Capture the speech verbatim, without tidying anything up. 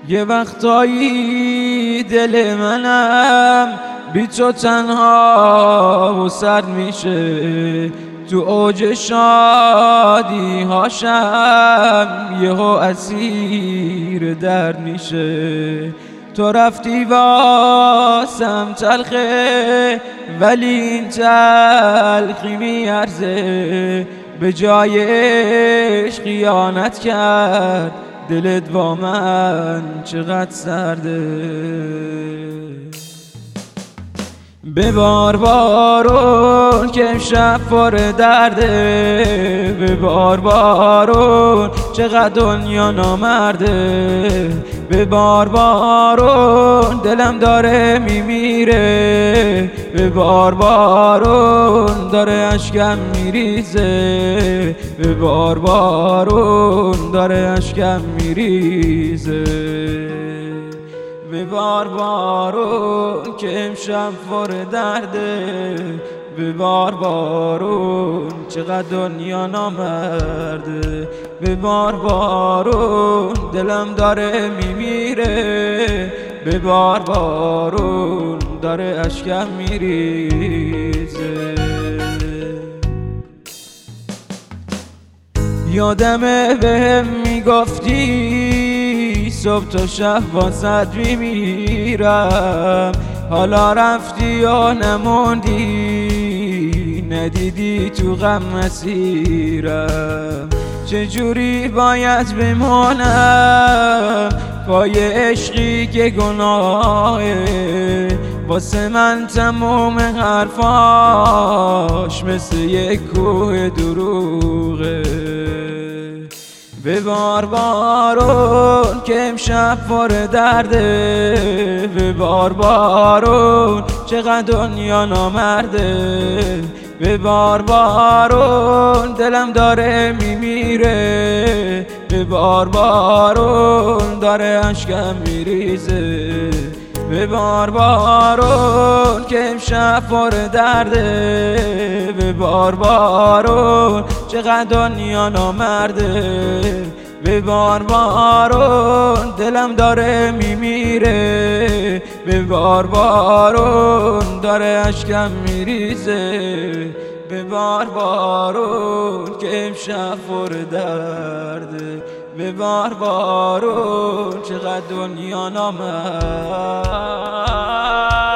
یه وقتایی دل منم بی تو تنها و سرد میشه، تو اوج شادی هاشم یهو اسیر درد میشه. تو رفتی واسم تلخه ولی این تلخی میارزه، به جایش خیانت کرد دلت با من چقدر سرده. به بار بارون که امشب پر درده، به بار بارون چقدر دنیا نامرده، به بار بارون دلم داره میمیره، به بار بارون داره اشکم میریزه، به بار بارون داره اشکم میریزه. به بار بارون که امشب پر درده، به بار بارون چقدر دنیا نامرده، به بار بارون دلم داره میمیره، به بار بارون داره اشکم میریزه. یادمه بهم میگفتی صبح تا شب واسد میمیرم، حالا رفتی و نموندی، ندیدی تو غم مسیرم. چجوری باید بمانم پای عشقی که گناهه، واسه من تموم حرفاش مثل یک کوه دروغه. به بار بارون که امشب پر درده، به بار بارون چقدر دنیا نامرده، به بار بارون دلم داره میمیره، به بار بارون داره اشکم میریزه، به بار بارون که امشب پر درده، به بار بارون چقدر دنیا نامرده، به بار بارون دلم داره میمیره، به بار بارون داره اشکم میریزه، به بار بارون که امشب پر درده، به بار بارون چقدر دنیا نامرده.